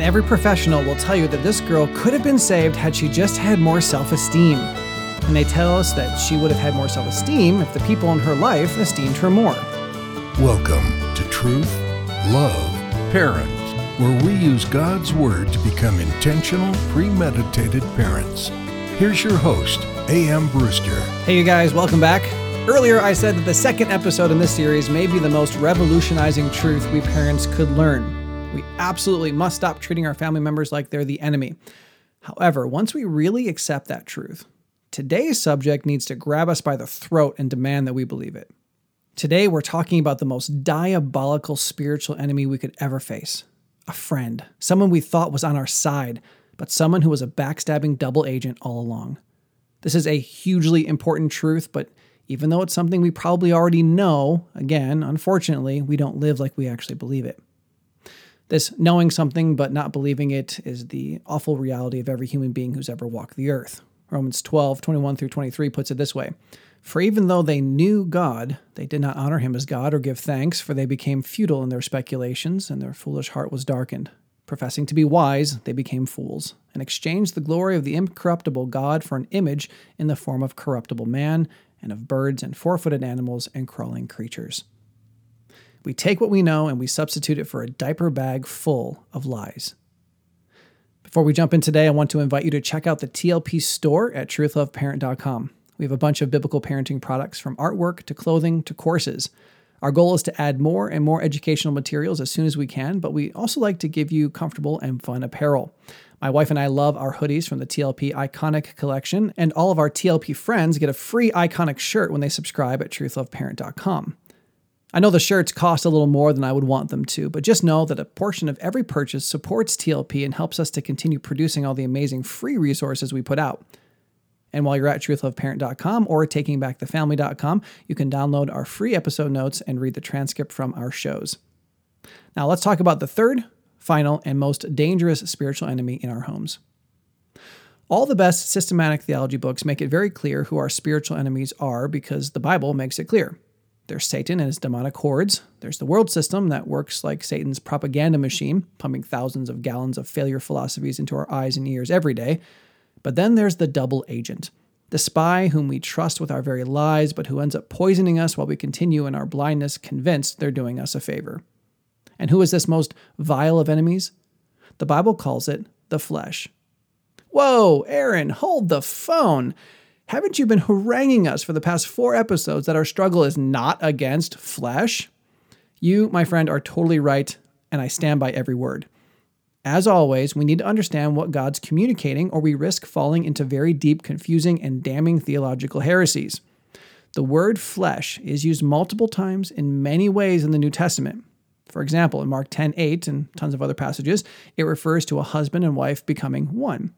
every professional will tell you that this girl could have been saved had she just had more self-esteem. And they tell us that she would have had more self-esteem if the people in her life esteemed her more. Welcome to Truth, Love, Parents, where we use God's Word to become intentional, premeditated parents. Here's your host, A.M. Brewster. Hey you guys, welcome back. Earlier I said that the second episode in this series may be the most revolutionizing truth we parents could learn. We absolutely must stop treating our family members like they're the enemy. However, once we really accept that truth, today's subject needs to grab us by the throat and demand that we believe it. Today we're talking about the most diabolical spiritual enemy we could ever face. A friend, someone we thought was on our side, but someone who was a backstabbing double agent all along. This is a hugely important truth, but even though it's something we probably already know, again, unfortunately, we don't live like we actually believe it. This knowing something but not believing it is the awful reality of every human being who's ever walked the earth. Romans 12:21-23 puts it this way: "For even though they knew God, they did not honor him as God or give thanks, for they became futile in their speculations, and their foolish heart was darkened. Professing to be wise, they became fools, and exchanged the glory of the incorruptible God for an image in the form of corruptible man, and of birds and four-footed animals and crawling creatures." We take what we know and we substitute it for a diaper bag full of lies. Before we jump in today, I want to invite you to check out the TLP store at truthloveparent.com. We have a bunch of biblical parenting products, from artwork to clothing to courses. Our goal is to add more and more educational materials as soon as we can, but we also like to give you comfortable and fun apparel. My wife and I love our hoodies from the TLP Iconic collection, and all of our TLP friends get a free Iconic shirt when they subscribe at truthloveparent.com. I know the shirts cost a little more than I would want them to, but just know that a portion of every purchase supports TLP and helps us to continue producing all the amazing free resources we put out. And while you're at truthloveparent.com or takingbackthefamily.com, you can download our free episode notes and read the transcript from our shows. Now let's talk about the third, final, and most dangerous spiritual enemy in our homes. All the best systematic theology books make it very clear who our spiritual enemies are because the Bible makes it clear. There's Satan and his demonic hordes. There's the world system that works like Satan's propaganda machine, pumping thousands of gallons of failure philosophies into our eyes and ears every day. But then there's the double agent, the spy whom we trust with our very lives, but who ends up poisoning us while we continue in our blindness, convinced they're doing us a favor. And who is this most vile of enemies? The Bible calls it the flesh. Whoa, Aaron, hold the phone. Haven't you been haranguing us for the past 4 episodes that our struggle is not against flesh? You, my friend, are totally right, and I stand by every word. As always, we need to understand what God's communicating, or we risk falling into very deep, confusing, and damning theological heresies. The word flesh is used multiple times in many ways in the New Testament. For example, in Mark 10:8 and tons of other passages, it refers to a husband and wife becoming one.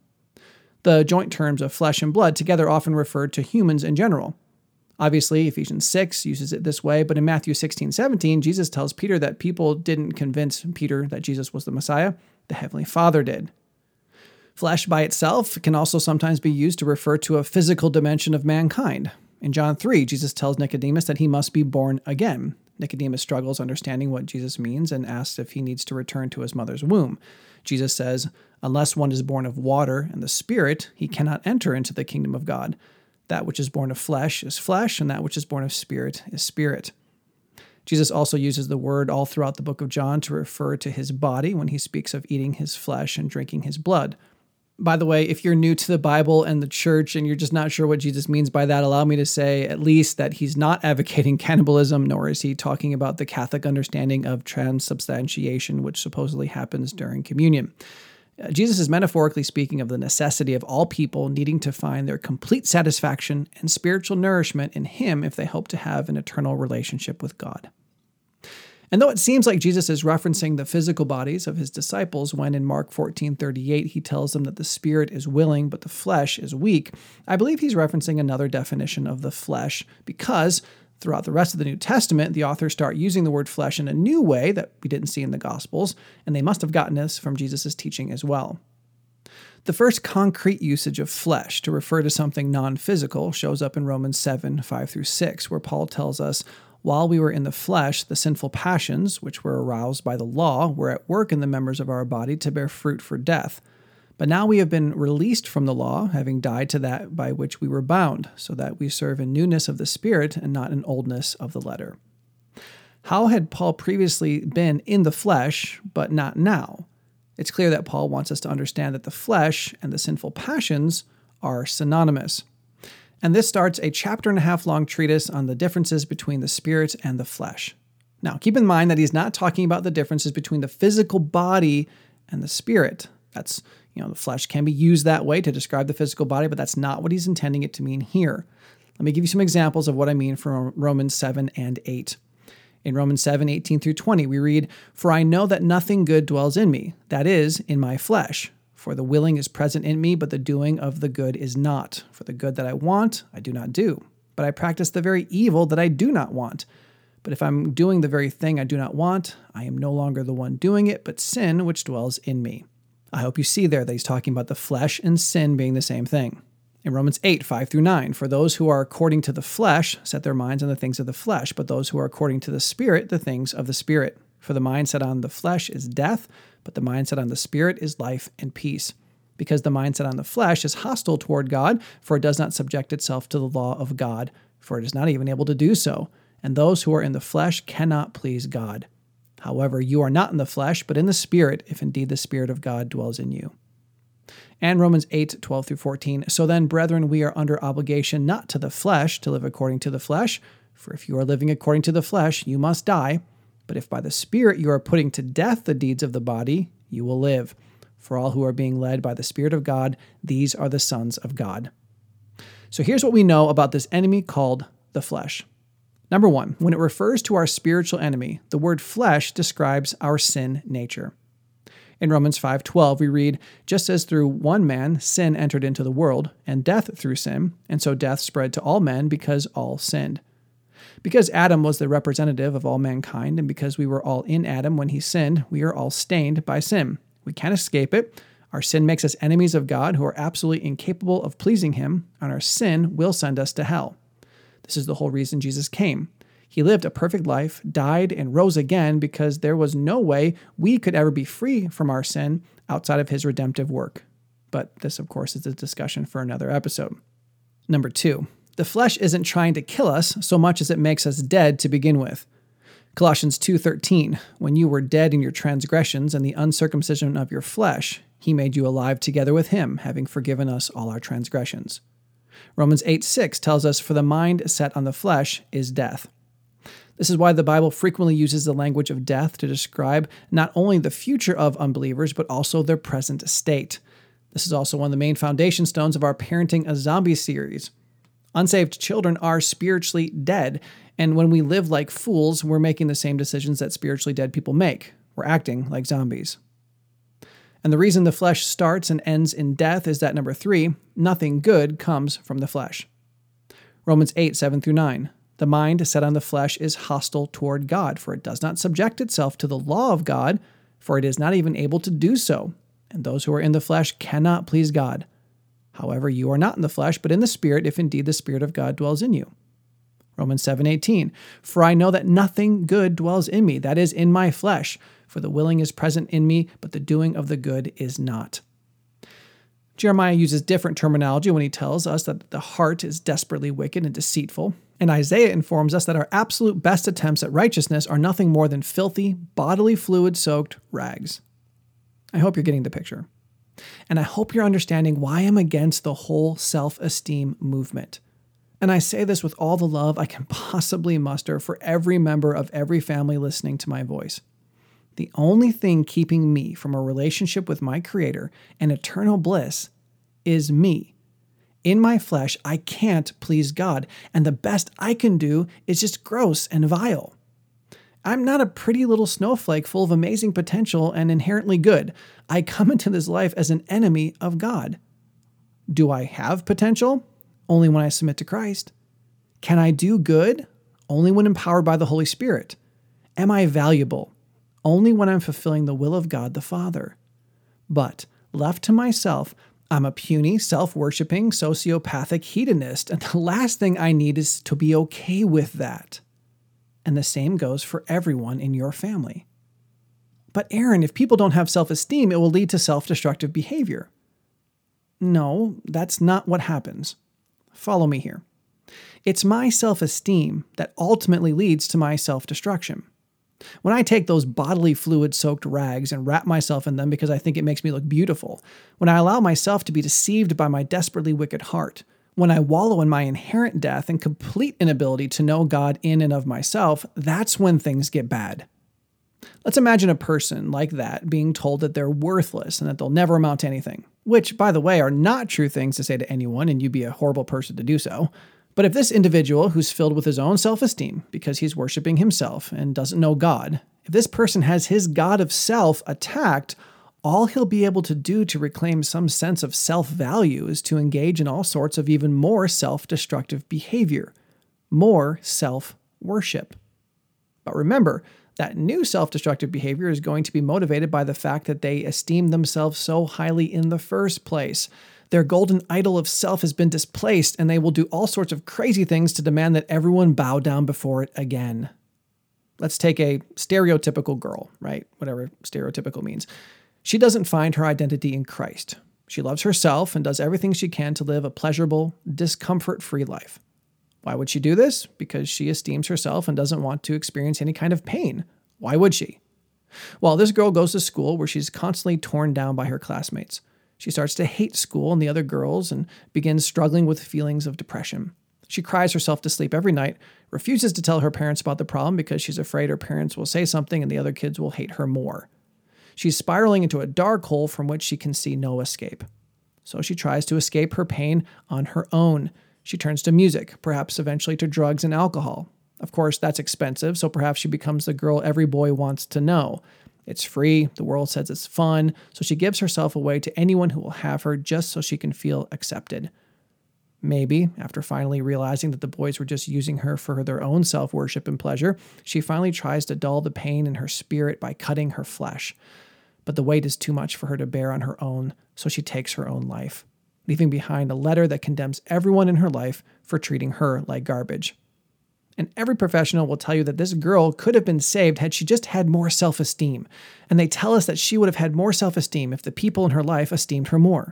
The joint terms of flesh and blood together often refer to humans in general. Obviously, Ephesians 6 uses it this way, but in Matthew 16:17, Jesus tells Peter that people didn't convince Peter that Jesus was the Messiah. The Heavenly Father did. Flesh by itself can also sometimes be used to refer to a physical dimension of mankind. In John 3, Jesus tells Nicodemus that he must be born again. Nicodemus struggles understanding what Jesus means and asks if he needs to return to his mother's womb. Jesus says, "Unless one is born of water and the Spirit, he cannot enter into the kingdom of God. That which is born of flesh is flesh, and that which is born of spirit is spirit." Jesus also uses the word all throughout the book of John to refer to his body when he speaks of eating his flesh and drinking his blood. By the way, if you're new to the Bible and the church and you're just not sure what Jesus means by that, allow me to say at least that he's not advocating cannibalism, nor is he talking about the Catholic understanding of transubstantiation, which supposedly happens during communion. Jesus is metaphorically speaking of the necessity of all people needing to find their complete satisfaction and spiritual nourishment in him if they hope to have an eternal relationship with God. And though it seems like Jesus is referencing the physical bodies of his disciples when in Mark 14:38 he tells them that the spirit is willing but the flesh is weak, I believe he's referencing another definition of the flesh because throughout the rest of the New Testament, the authors start using the word flesh in a new way that we didn't see in the Gospels, and they must have gotten this from Jesus' teaching as well. The first concrete usage of flesh to refer to something non-physical shows up in Romans 7:5-6, where Paul tells us, While we were in the flesh, the sinful passions, which were aroused by the law, were at work in the members of our body to bear fruit for death. But now we have been released from the law, having died to that by which we were bound, so that we serve in newness of the Spirit and not in oldness of the letter. How had Paul previously been in the flesh, but not now? It's clear that Paul wants us to understand that the flesh and the sinful passions are synonymous. And this starts a chapter-and-a-half long treatise on the differences between the spirit and the flesh. Now, keep in mind that he's not talking about the differences between the physical body and the spirit. That's, the flesh can be used that way to describe the physical body, but that's not what he's intending it to mean here. Let me give you some examples of what I mean from Romans 7 and 8. In Romans 7, 18 through 20, we read, "For I know that nothing good dwells in me, that is, in my flesh. For the willing is present in me, but the doing of the good is not. For the good that I want, I do not do. But I practice the very evil that I do not want. But if I'm doing the very thing I do not want, I am no longer the one doing it, but sin which dwells in me." I hope you see there that he's talking about the flesh and sin being the same thing. In Romans 8, 5 through 9, "For those who are according to the flesh set their minds on the things of the flesh, but those who are according to the Spirit, the things of the Spirit. For the mind set on the flesh is death, but the mind set on the Spirit is life and peace. Because the mind set on the flesh is hostile toward God, for it does not subject itself to the law of God, for it is not even able to do so. And those who are in the flesh cannot please God. However, you are not in the flesh, but in the Spirit, if indeed the Spirit of God dwells in you." And Romans 8, 12 through 14, "So then, brethren, we are under obligation not to the flesh to live according to the flesh, for if you are living according to the flesh, you must die. But if by the Spirit you are putting to death the deeds of the body, you will live. For all who are being led by the Spirit of God, these are the sons of God." So here's what we know about this enemy called the flesh. Number one, when it refers to our spiritual enemy, the word flesh describes our sin nature. In Romans 5:12, we read, "Just as through one man sin entered into the world, and death through sin, and so death spread to all men because all sinned." Because Adam was the representative of all mankind, and because we were all in Adam when he sinned, we are all stained by sin. We can't escape it. Our sin makes us enemies of God who are absolutely incapable of pleasing him, and our sin will send us to hell. This is the whole reason Jesus came. He lived a perfect life, died, and rose again because there was no way we could ever be free from our sin outside of his redemptive work. But this, of course, is a discussion for another episode. Number two, the flesh isn't trying to kill us so much as it makes us dead to begin with. Colossians 2:13, "When you were dead in your transgressions and the uncircumcision of your flesh, he made you alive together with him, having forgiven us all our transgressions." Romans 8:6 tells us, "For the mind set on the flesh is death." This is why the Bible frequently uses the language of death to describe not only the future of unbelievers, but also their present state. This is also one of the main foundation stones of our Parenting a Zombie series. Unsaved children are spiritually dead, and when we live like fools, we're making the same decisions that spiritually dead people make. We're acting like zombies. And the reason the flesh starts and ends in death is that number three, nothing good comes from the flesh. Romans 8, 7 through 9. "The mind set on the flesh is hostile toward God, for it does not subject itself to the law of God, for it is not even able to do so. And those who are in the flesh cannot please God. However, you are not in the flesh, but in the Spirit, if indeed the Spirit of God dwells in you." Romans 7:18, "For I know that nothing good dwells in me, that is, in my flesh. For the willing is present in me, but the doing of the good is not." Jeremiah uses different terminology when he tells us that the heart is desperately wicked and deceitful. And Isaiah informs us that our absolute best attempts at righteousness are nothing more than filthy, bodily fluid-soaked rags. I hope you're getting the picture. And I hope you're understanding why I'm against the whole self-esteem movement. And I say this with all the love I can possibly muster for every member of every family listening to my voice. The only thing keeping me from a relationship with my Creator and eternal bliss is me. In my flesh, I can't please God, and the best I can do is just gross and vile. I'm not a pretty little snowflake full of amazing potential and inherently good. I come into this life as an enemy of God. Do I have potential? Only when I submit to Christ. Can I do good? Only when empowered by the Holy Spirit. Am I valuable? Only when I'm fulfilling the will of God the Father. But left to myself, I'm a puny, self-worshiping, sociopathic hedonist, and the last thing I need is to be okay with that. and the same goes for everyone in your family. But Aaron, if people don't have self-esteem, it will lead to self-destructive behavior. No, that's not what happens. Follow me here. It's my self-esteem that ultimately leads to my self-destruction. When I take those bodily fluid-soaked rags and wrap myself in them because I think it makes me look beautiful, when I allow myself to be deceived by my desperately wicked heart, when I wallow in my inherent death and complete inability to know God in and of myself, that's when things get bad. Let's imagine a person like that being told that they're worthless and that they'll never amount to anything, which, by the way, are not true things to say to anyone, and you'd be a horrible person to do so. But if this individual who's filled with his own self-esteem because he's worshiping himself and doesn't know God, if this person has his God of self attacked, all he'll be able to do to reclaim some sense of self-value is to engage in all sorts of even more self-destructive behavior, more self-worship. But remember, that new self-destructive behavior is going to be motivated by the fact that they esteem themselves so highly in the first place. Their golden idol of self has been displaced, and they will do all sorts of crazy things to demand that everyone bow down before it again. Let's take a stereotypical girl, right? Whatever stereotypical means. She doesn't find her identity in Christ. She loves herself and does everything she can to live a pleasurable, discomfort-free life. Why would she do this? Because she esteems herself and doesn't want to experience any kind of pain. Why would she? Well, this girl goes to school where she's constantly torn down by her classmates. She starts to hate school and the other girls and begins struggling with feelings of depression. She cries herself to sleep every night, refuses to tell her parents about the problem because she's afraid her parents will say something and the other kids will hate her more. She's spiraling into a dark hole from which she can see no escape. So she tries to escape her pain on her own. She turns to music, perhaps eventually to drugs and alcohol. Of course, that's expensive, so perhaps she becomes the girl every boy wants to know. It's free, the world says it's fun, so she gives herself away to anyone who will have her just so she can feel accepted. Maybe, after finally realizing that the boys were just using her for their own self-worship and pleasure, she finally tries to dull the pain in her spirit by cutting her flesh. But the weight is too much for her to bear on her own, so she takes her own life, leaving behind a letter that condemns everyone in her life for treating her like garbage. And every professional will tell you that this girl could have been saved had she just had more self-esteem. And they tell us that she would have had more self-esteem if the people in her life esteemed her more.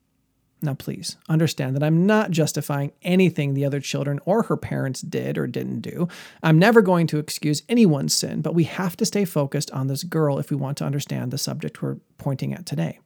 Now, please understand that I'm not justifying anything the other children or her parents did or didn't do. I'm never going to excuse anyone's sin, but we have to stay focused on this girl if we want to understand the subject we're pointing at today.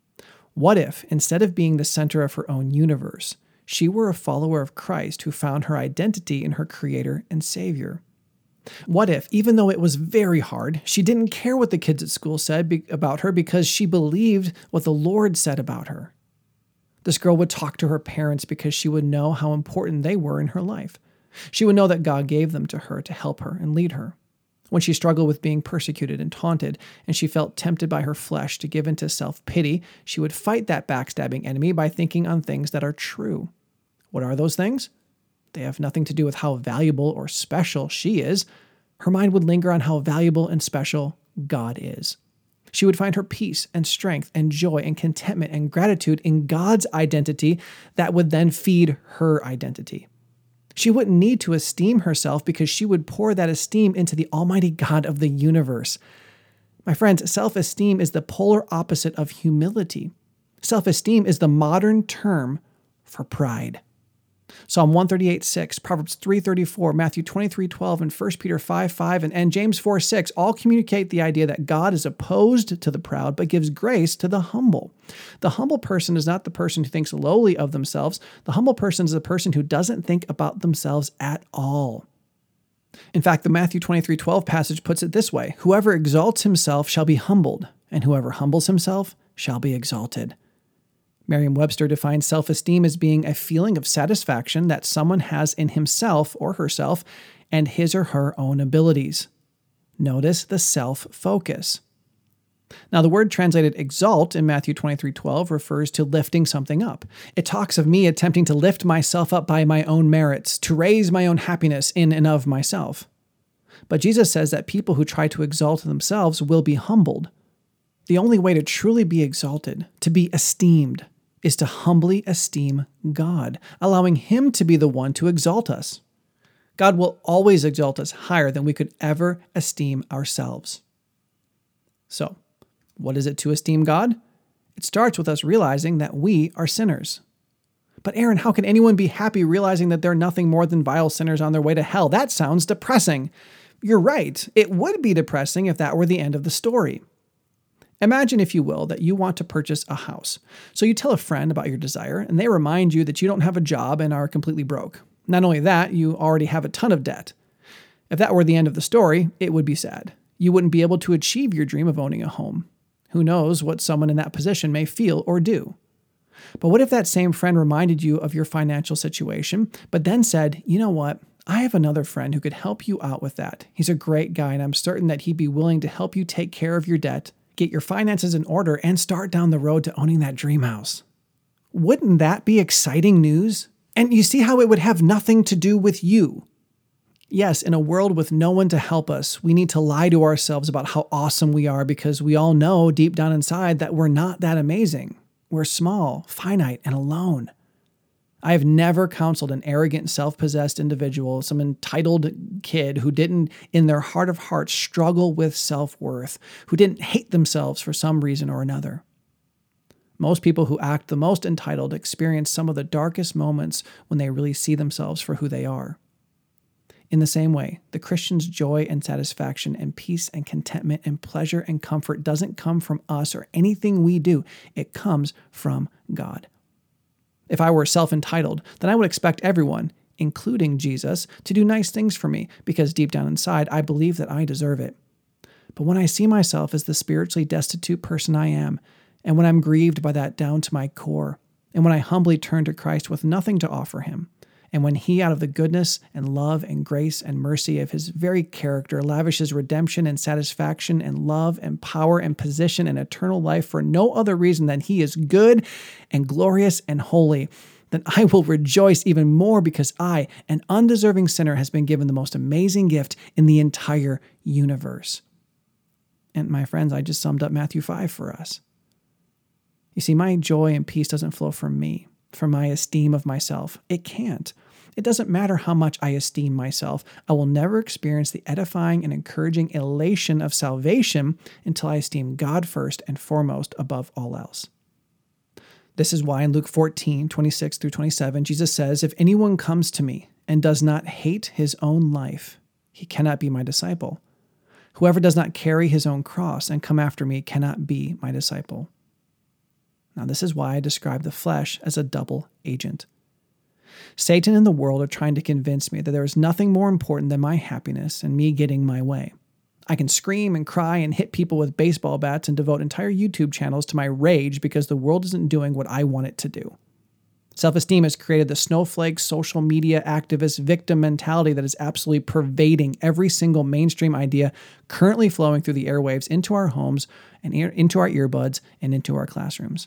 What if, instead of being the center of her own universe, she were a follower of Christ who found her identity in her Creator and Savior? What if, even though it was very hard, she didn't care what the kids at school said about her because she believed what the Lord said about her? This girl would talk to her parents because she would know how important they were in her life. She would know that God gave them to her to help her and lead her. When she struggled with being persecuted and taunted, and she felt tempted by her flesh to give into self-pity, she would fight that backstabbing enemy by thinking on things that are true. What are those things? They have nothing to do with how valuable or special she is. Her mind would linger on how valuable and special God is. She would find her peace and strength and joy and contentment and gratitude in God's identity that would then feed her identity. She wouldn't need to esteem herself because she would pour that esteem into the Almighty God of the universe. My friends, self-esteem is the polar opposite of humility. Self-esteem is the modern term for pride. Psalm 138:6, Proverbs 3:34, Matthew 23:12, and 1 Peter 5:5, and James 4:6 all communicate the idea that God is opposed to the proud but gives grace to the humble. The humble person is not the person who thinks lowly of themselves. The humble person is the person who doesn't think about themselves at all. In fact, the Matthew 23:12 passage puts it this way: whoever exalts himself shall be humbled, and whoever humbles himself shall be exalted. Merriam-Webster defines self-esteem as being a feeling of satisfaction that someone has in himself or herself and his or her own abilities. Notice the self-focus. Now, the word translated exalt in Matthew 23:12 refers to lifting something up. It talks of me attempting to lift myself up by my own merits, to raise my own happiness in and of myself. But Jesus says that people who try to exalt themselves will be humbled. The only way to truly be exalted, to be esteemed, is to humbly esteem God, allowing Him to be the one to exalt us. God will always exalt us higher than we could ever esteem ourselves. So, what is it to esteem God? It starts with us realizing that we are sinners. But Aaron, how can anyone be happy realizing that they're nothing more than vile sinners on their way to hell? That sounds depressing. You're right. It would be depressing if that were the end of the story. Imagine, if you will, that you want to purchase a house. So you tell a friend about your desire, and they remind you that you don't have a job and are completely broke. Not only that, you already have a ton of debt. If that were the end of the story, it would be sad. You wouldn't be able to achieve your dream of owning a home. Who knows what someone in that position may feel or do. But what if that same friend reminded you of your financial situation, but then said, you know what? I have another friend who could help you out with that. He's a great guy, and I'm certain that he'd be willing to help you take care of your debt, get your finances in order, and start down the road to owning that dream house. Wouldn't that be exciting news? And you see how it would have nothing to do with you. Yes, in a world with no one to help us, we need to lie to ourselves about how awesome we are because we all know deep down inside that we're not that amazing. We're small, finite, and alone. I have never counseled an arrogant, self-possessed individual, some entitled kid who didn't, in their heart of hearts, struggle with self-worth, who didn't hate themselves for some reason or another. Most people who act the most entitled experience some of the darkest moments when they really see themselves for who they are. In the same way, the Christian's joy and satisfaction and peace and contentment and pleasure and comfort doesn't come from us or anything we do. It comes from God. If I were self-entitled, then I would expect everyone, including Jesus, to do nice things for me because deep down inside, I believe that I deserve it. But when I see myself as the spiritually destitute person I am, and when I'm grieved by that down to my core, and when I humbly turn to Christ with nothing to offer him, and when he, out of the goodness and love and grace and mercy of his very character, lavishes redemption and satisfaction and love and power and position and eternal life for no other reason than he is good and glorious and holy, then I will rejoice even more because I, an undeserving sinner, has been given the most amazing gift in the entire universe. And my friends, I just summed up Matthew 5 for us. You see, my joy and peace doesn't flow from me, from my esteem of myself. It can't. It doesn't matter how much I esteem myself. I will never experience the edifying and encouraging elation of salvation until I esteem God first and foremost above all else. This is why in Luke 14:26-27, Jesus says, "If anyone comes to me and does not hate his own life, he cannot be my disciple. Whoever does not carry his own cross and come after me cannot be my disciple." Now, this is why I describe the flesh as a double agent. Satan and the world are trying to convince me that there is nothing more important than my happiness and me getting my way. I can scream and cry and hit people with baseball bats and devote entire YouTube channels to my rage because the world isn't doing what I want it to do. Self-esteem has created the snowflake, social media activist, victim mentality that is absolutely pervading every single mainstream idea currently flowing through the airwaves into our homes and into our earbuds and into our classrooms.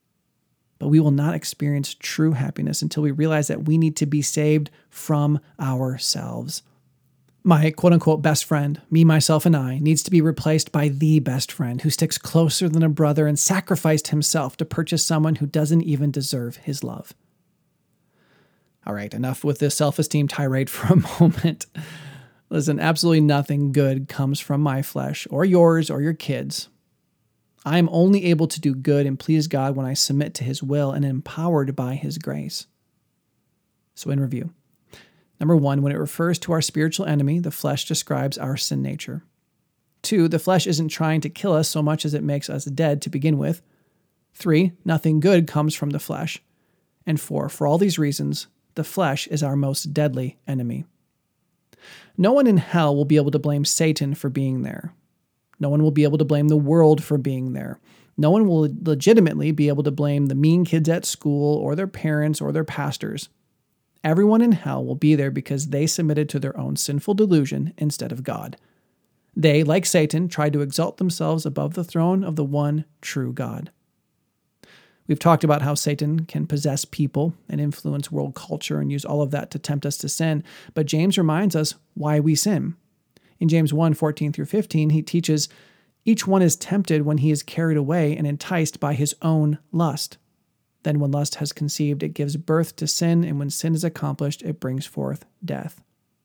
But we will not experience true happiness until we realize that we need to be saved from ourselves. My quote-unquote best friend, me, myself, and I, needs to be replaced by the best friend who sticks closer than a brother and sacrificed himself to purchase someone who doesn't even deserve his love. All right, enough with this self-esteem tirade for a moment. Listen, absolutely nothing good comes from my flesh or yours or your kids. I am only able to do good and please God when I submit to his will and am empowered by his grace. So in review, number 1, when it refers to our spiritual enemy, the flesh describes our sin nature. 2, the flesh isn't trying to kill us so much as it makes us dead to begin with. 3, nothing good comes from the flesh. And 4, for all these reasons, the flesh is our most deadly enemy. No one in hell will be able to blame Satan for being there. No one will be able to blame the world for being there. No one will legitimately be able to blame the mean kids at school or their parents or their pastors. Everyone in hell will be there because they submitted to their own sinful delusion instead of God. They, like Satan, tried to exalt themselves above the throne of the one true God. We've talked about how Satan can possess people and influence world culture and use all of that to tempt us to sin, but James reminds us why we sin. In James 1:14-15, he teaches, "Each one is tempted when he is carried away and enticed by his own lust. Then when lust has conceived, it gives birth to sin, and when sin is accomplished, it brings forth death."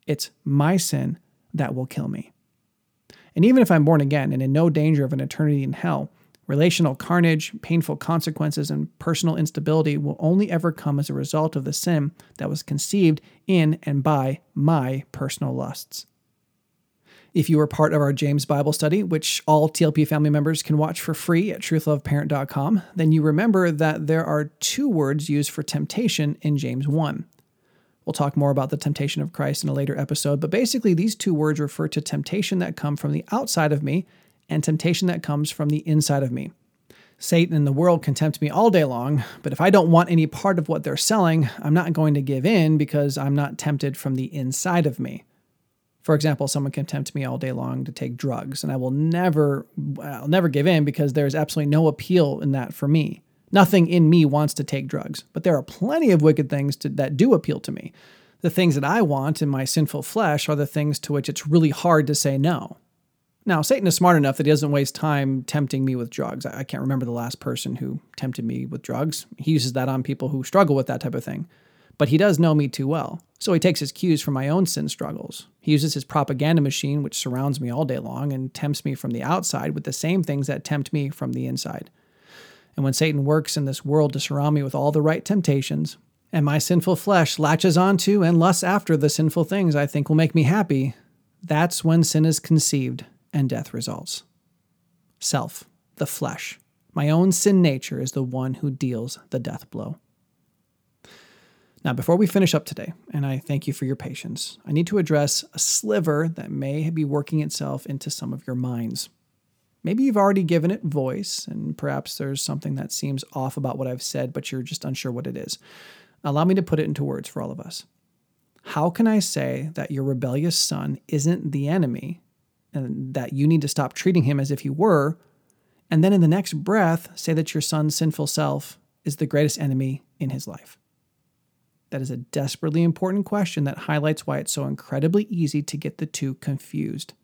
It's my sin that will kill me. And even if I'm born again and in no danger of an eternity in hell, relational carnage, painful consequences, and personal instability will only ever come as a result of the sin that was conceived in and by my personal lusts. If you were part of our James Bible study, which all TLP family members can watch for free at truthloveparent.com, then you remember that there are 2 words used for temptation in James 1. We'll talk more about the temptation of Christ in a later episode, but basically these 2 words refer to temptation that come from the outside of me and temptation that comes from the inside of me. Satan and the world can tempt me all day long, but if I don't want any part of what they're selling, I'm not going to give in because I'm not tempted from the inside of me. For example, someone can tempt me all day long to take drugs, and I'll never give in because there's absolutely no appeal in that for me. Nothing in me wants to take drugs, but there are plenty of wicked things that do appeal to me. The things that I want in my sinful flesh are the things to which it's really hard to say no. Now, Satan is smart enough that he doesn't waste time tempting me with drugs. I can't remember the last person who tempted me with drugs. He uses that on people who struggle with that type of thing. But he does know me too well, so he takes his cues from my own sin struggles. He uses his propaganda machine, which surrounds me all day long, and tempts me from the outside with the same things that tempt me from the inside. And when Satan works in this world to surround me with all the right temptations, and my sinful flesh latches onto and lusts after the sinful things I think will make me happy, that's when sin is conceived and death results. Self, the flesh, my own sin nature is the one who deals the death blow. Now, before we finish up today, and I thank you for your patience, I need to address a sliver that may be working itself into some of your minds. Maybe you've already given it voice, and perhaps there's something that seems off about what I've said, but you're just unsure what it is. Allow me to put it into words for all of us. How can I say that your rebellious son isn't the enemy, and that you need to stop treating him as if he were, and then in the next breath say that your son's sinful self is the greatest enemy in his life? That is a desperately important question that highlights why it's so incredibly easy to get the 2 confused.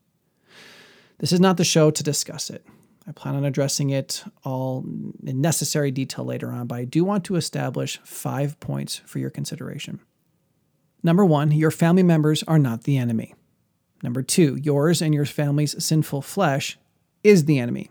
This is not the show to discuss it. I plan on addressing it all in necessary detail later on, but I do want to establish 5 points for your consideration. Number 1, your family members are not the enemy. Number 2, yours and your family's sinful flesh is the enemy.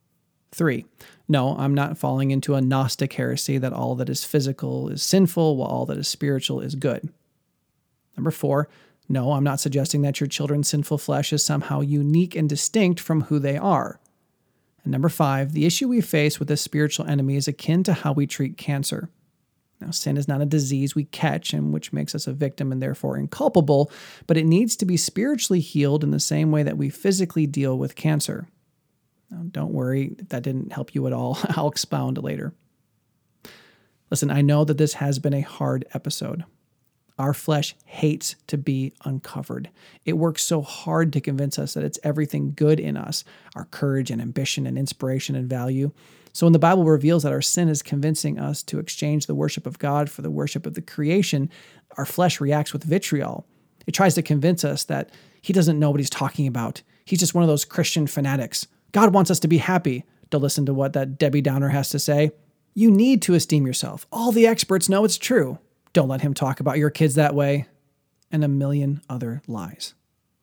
3, no, I'm not falling into a Gnostic heresy that all that is physical is sinful while all that is spiritual is good. Number 4, no, I'm not suggesting that your children's sinful flesh is somehow unique and distinct from who they are. And number 5, the issue we face with this spiritual enemy is akin to how we treat cancer. Now, sin is not a disease we catch and which makes us a victim and therefore inculpable, but it needs to be spiritually healed in the same way that we physically deal with cancer. Now, don't worry if that didn't help you at all. I'll expound later. Listen, I know that this has been a hard episode. Our flesh hates to be uncovered. It works so hard to convince us that it's everything good in us, our courage and ambition and inspiration and value. So when the Bible reveals that our sin is convincing us to exchange the worship of God for the worship of the creation, our flesh reacts with vitriol. It tries to convince us that he doesn't know what he's talking about. He's just one of those Christian fanatics. God wants us to be happy. Don't listen to what that Debbie Downer has to say. You need to esteem yourself. All the experts know it's true. Don't let him talk about your kids that way. And a million other lies.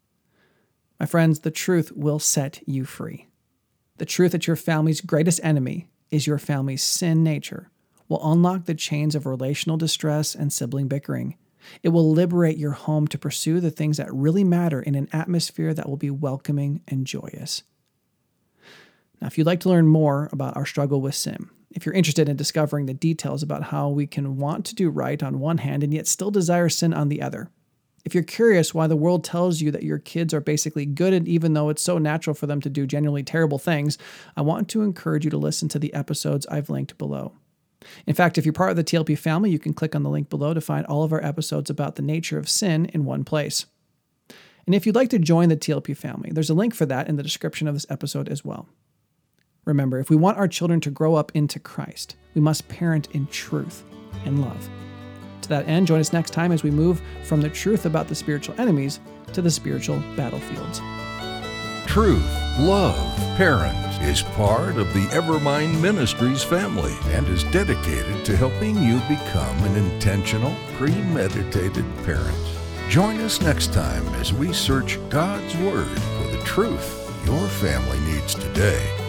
My friends, the truth will set you free. The truth that your family's greatest enemy is your family's sin nature will unlock the chains of relational distress and sibling bickering. It will liberate your home to pursue the things that really matter in an atmosphere that will be welcoming and joyous. Now, if you'd like to learn more about our struggle with sin, if you're interested in discovering the details about how we can want to do right on one hand and yet still desire sin on the other, if you're curious why the world tells you that your kids are basically good and even though it's so natural for them to do genuinely terrible things, I want to encourage you to listen to the episodes I've linked below. In fact, if you're part of the TLP family, you can click on the link below to find all of our episodes about the nature of sin in one place. And if you'd like to join the TLP family, there's a link for that in the description of this episode as well. Remember, if we want our children to grow up into Christ, we must parent in truth and love. To that end, join us next time as we move from the truth about the spiritual enemies to the spiritual battlefields. Truth, Love, Parent is part of the Evermind Ministries family and is dedicated to helping you become an intentional, premeditated parent. Join us next time as we search God's Word for the truth your family needs today.